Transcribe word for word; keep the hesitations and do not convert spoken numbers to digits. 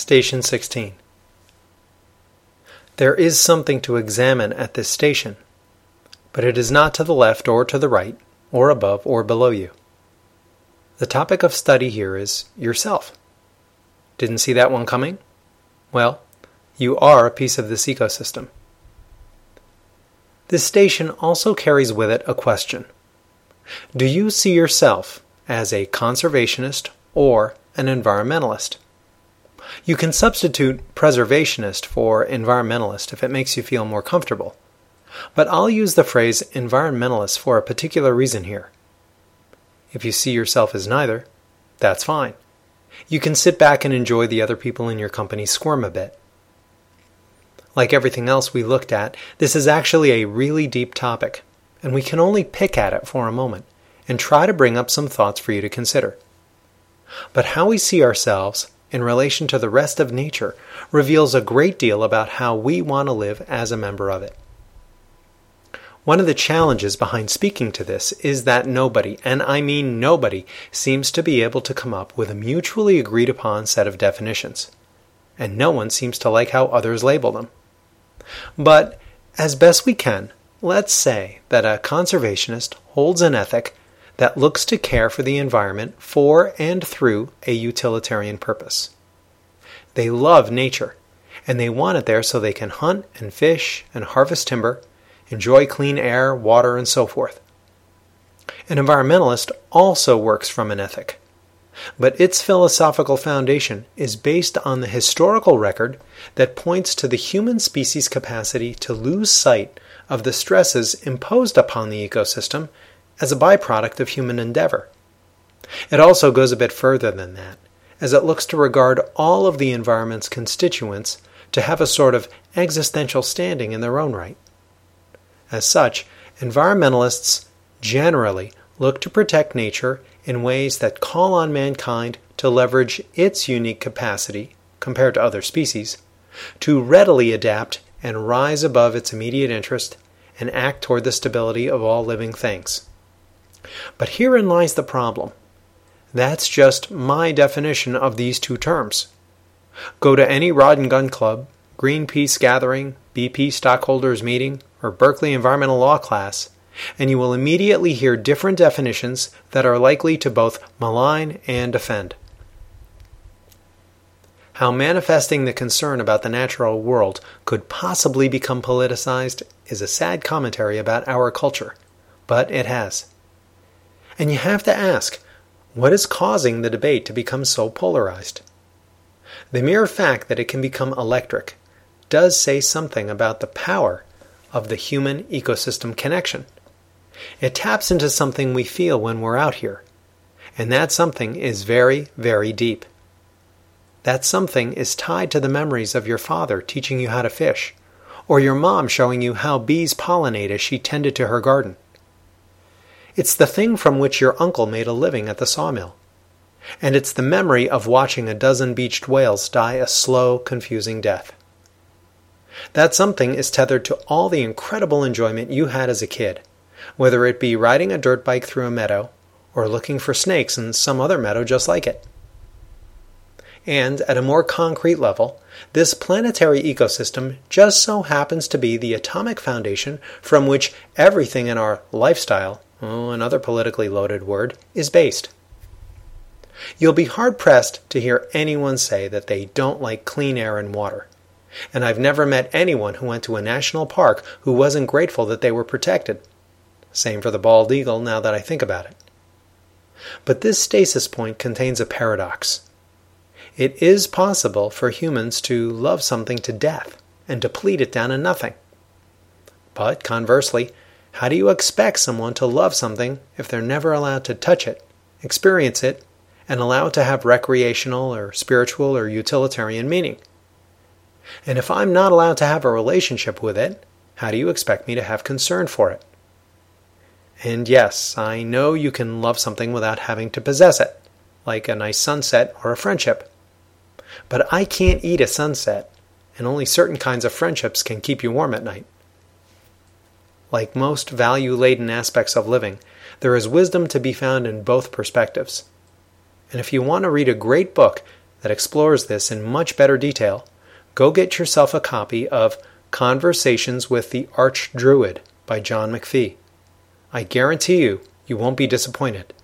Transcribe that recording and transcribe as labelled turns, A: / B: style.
A: Station sixteen. There is something to examine at this station, but it is not to the left or to the right, or above or below you. The topic of study here is yourself. Didn't see that one coming? Well, you are a piece of this ecosystem. This station also carries with it a question. Do you see yourself as a conservationist or an environmentalist? You can substitute preservationist for environmentalist if it makes you feel more comfortable, but I'll use the phrase environmentalist for a particular reason here. If you see yourself as neither, that's fine. You can sit back and enjoy the other people in your company squirm a bit. Like everything else we looked at, this is actually a really deep topic, and we can only pick at it for a moment and try to bring up some thoughts for you to consider. But how we see ourselves in relation to the rest of nature reveals a great deal about how we want to live as a member of it. One of the challenges behind speaking to this is that nobody, and I mean nobody, seems to be able to come up with a mutually agreed upon set of definitions, and no one seems to like how others label them. But, as best we can, let's say that a conservationist holds an ethic that looks to care for the environment for and through a utilitarian purpose. They love nature, and they want it there so they can hunt and fish and harvest timber, enjoy clean air, water, and so forth. An environmentalist also works from an ethic, but its philosophical foundation is based on the historical record that points to the human species' capacity to lose sight of the stresses imposed upon the ecosystem as a byproduct of human endeavor. It also goes a bit further than that, as it looks to regard all of the environment's constituents to have a sort of existential standing in their own right. As such, environmentalists generally look to protect nature in ways that call on mankind to leverage its unique capacity, compared to other species, to readily adapt and rise above its immediate interest and act toward the stability of all living things. But herein lies the problem. That's just my definition of these two terms. Go to any rod and gun club, Greenpeace gathering, B P stockholders meeting, or Berkeley environmental law class, and you will immediately hear different definitions that are likely to both malign and offend. How manifesting the concern about the natural world could possibly become politicized is a sad commentary about our culture, but it has. And you have to ask, what is causing the debate to become so polarized? The mere fact that it can become electric does say something about the power of the human ecosystem connection. It taps into something we feel when we're out here, and that something is very, very deep. That something is tied to the memories of your father teaching you how to fish, or your mom showing you how bees pollinate as she tended to her garden. It's the thing from which your uncle made a living at the sawmill. And it's the memory of watching a dozen beached whales die a slow, confusing death. That something is tethered to all the incredible enjoyment you had as a kid, whether it be riding a dirt bike through a meadow or looking for snakes in some other meadow just like it. And at a more concrete level, this planetary ecosystem just so happens to be the atomic foundation from which everything in our lifestyle, oh, another politically loaded word, is based. You'll be hard-pressed to hear anyone say that they don't like clean air and water. And I've never met anyone who went to a national park who wasn't grateful that they were protected. Same for the bald eagle now that I think about it. But this stasis point contains a paradox. It is possible for humans to love something to death and deplete it down to nothing. But conversely, how do you expect someone to love something if they're never allowed to touch it, experience it, and allow it to have recreational or spiritual or utilitarian meaning? And if I'm not allowed to have a relationship with it, how do you expect me to have concern for it? And yes, I know you can love something without having to possess it, like a nice sunset or a friendship. But I can't eat a sunset, and only certain kinds of friendships can keep you warm at night. Like most value-laden aspects of living, there is wisdom to be found in both perspectives. And if you want to read a great book, that explores this in much better detail, go get yourself a copy of Conversations with the Archdruid by John McPhee. I guarantee you, you won't be disappointed.